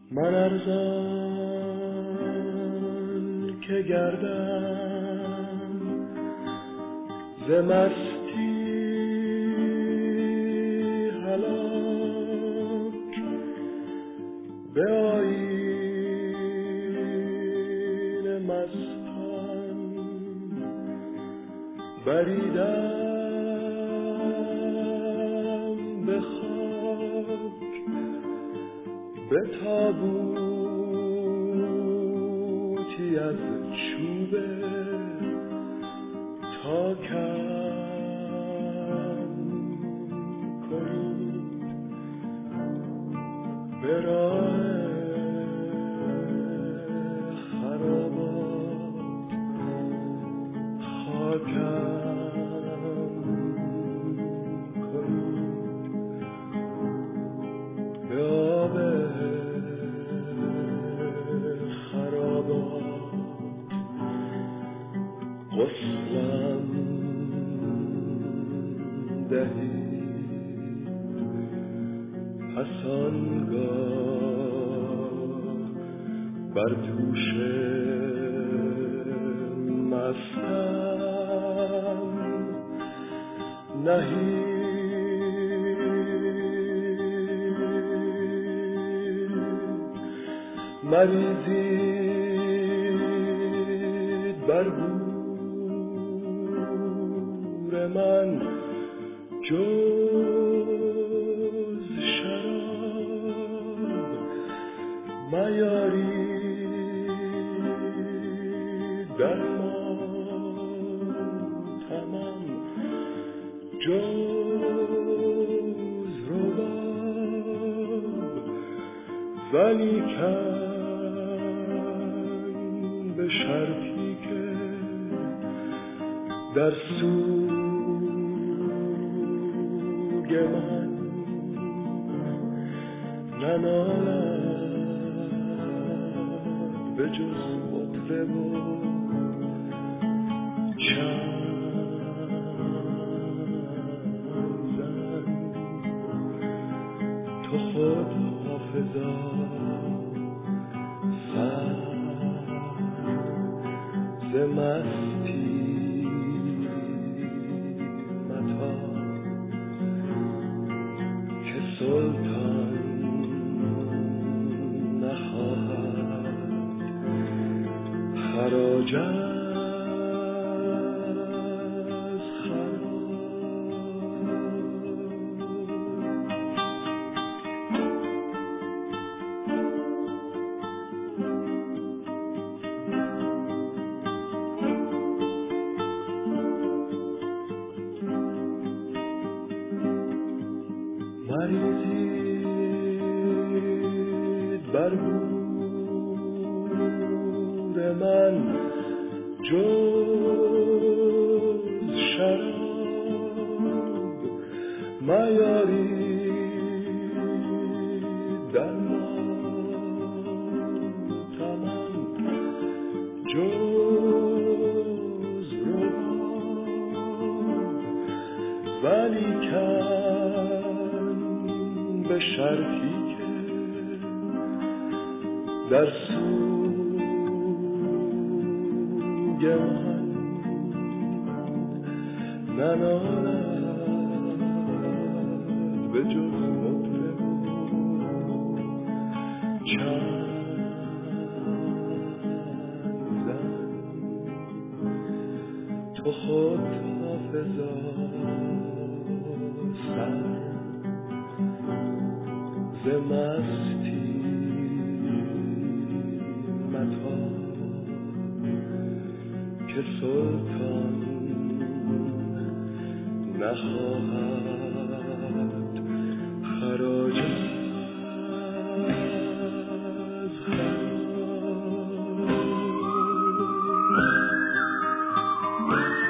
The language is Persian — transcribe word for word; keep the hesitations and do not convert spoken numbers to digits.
من ارزان که گردم ز مستی هلاک به آیین مستان بریدم به خاک به تابوتی از چوبه تا کم کنید به راه خرابات خاکم کنید به آب غسلم دهید پس آنگاه بر دوش مستم نهید مریزید بر من جز شراب میارید در ما تمام جز رباب ولیکن به شرطی که در سوگ من ننالد به جز مطرب و چند زن تو خود حافظا سر ز مستی سلطان نخواهد خراج از مریزید بر گور من جز شراب میارید در ما تمام جز رباب ولیکن به شرطی که در سوگ من ننالد به جز مطرب چند زن تو خود حافظا سر ز مستی متاب که سلطان نخواهد خراج از خراب